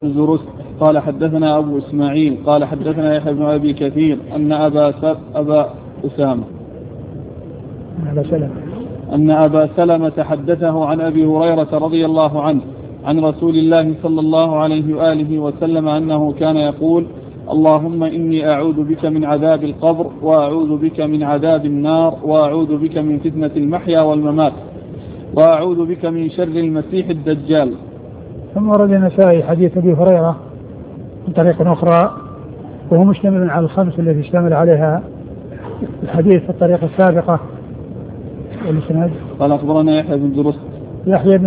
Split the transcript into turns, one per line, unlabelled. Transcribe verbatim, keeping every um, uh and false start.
الزرست قال حدثنا أبو إسماعيل قال حدثنا يحيى بن أبي كثير أن أبا سب أبا أسامة
أبا سلمة
أن أبا سلمة حدثه عن أبي هريرة رضي الله عنه عن رسول الله صلى الله عليه وآله وسلم أنه كان يقول: اللهم إني أعوذ بك من عذاب القبر، وأعوذ بك من عذاب النار، وأعوذ بك من فتنة المحيا والممات، وأعوذ بك من شر المسيح الدجال.
ثم ورد النسائي حديث أبي هريرة من طريق أخرى، وهو مشتمل على الخمس التي اشتمل عليها الحديث في الطريقة السابقة. والإسناد
قال أخبرنا يحيى بن درست
يحيى بن